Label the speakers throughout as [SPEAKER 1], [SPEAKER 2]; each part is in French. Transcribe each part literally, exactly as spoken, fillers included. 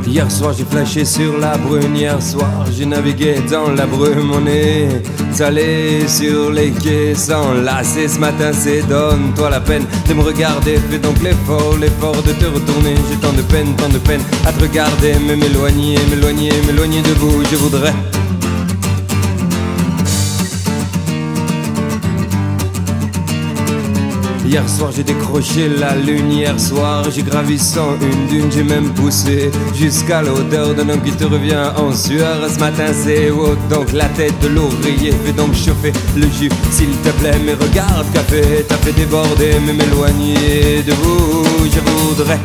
[SPEAKER 1] Hier soir j'ai flashé sur la brune, hier soir j'ai navigué dans la brume. On est allé sur les quais sans lasser. Ce matin c'est donne-toi la peine de me regarder. Fais donc l'effort, l'effort de te retourner. J'ai tant de peine, tant de peine à te regarder. Mais m'éloigner, m'éloigner, m'éloigner de vous, je voudrais. Hier soir j'ai décroché la lune, hier soir j'ai gravi sans une dune. J'ai même poussé jusqu'à l'odeur d'un homme qui te revient en sueur. Ce matin c'est haut, donc la tête de l'ouvrier. Fais donc chauffer le jus s'il te plaît. Mais regarde qu'a fait, t'as fait déborder. Mais m'éloigner de vous, je voudrais.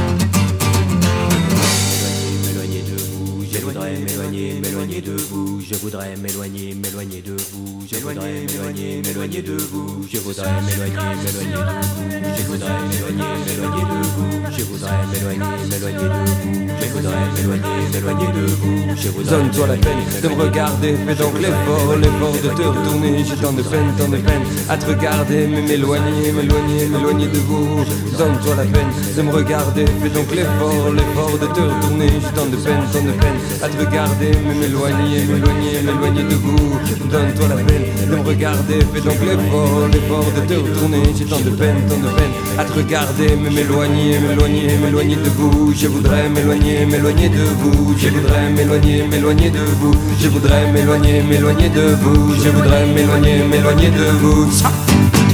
[SPEAKER 2] M'éloigner de vous, je voudrais m'éloigner, m'éloigner de vous, je voudrais m'éloigner, m'éloigner de vous, je voudrais m'éloigner, m'éloigner de vous, je voudrais m'éloigner, m'éloigner de vous, je voudrais m'éloigner, m'éloigner de vous, je voudrais m'éloigner, m'éloigner de vous, je voudrais m'éloigner, m'éloigner de vous, je voudrais.
[SPEAKER 1] Donne-toi la peine de me regarder, fais donc l'effort, l'effort de te retourner. J'ai tant de peine, tant de peine à te regarder, mais m'éloigner, m'éloigner, m'éloigner de vous. Donne-toi la peine de me regarder, fais donc l'effort, l'effort de te retourner. J'ai tant de peine, tant de peine à te regarder, mais m'éloigner, m'éloigner, m'éloigner de vous. Donne-toi la peine de me regarder, fais donc l'effort, l'effort de te retourner. J'ai tant de peine, tant de peine à te regarder, mais m'éloigner, m'éloigner, m'éloigner de vous. Je voudrais m'éloigner, m'éloigner de vous. Je voudrais m'éloigner, m'éloigner de vous. Je voudrais m'éloigner, m'éloigner de vous. Je voudrais m'éloigner, m'éloigner de vous.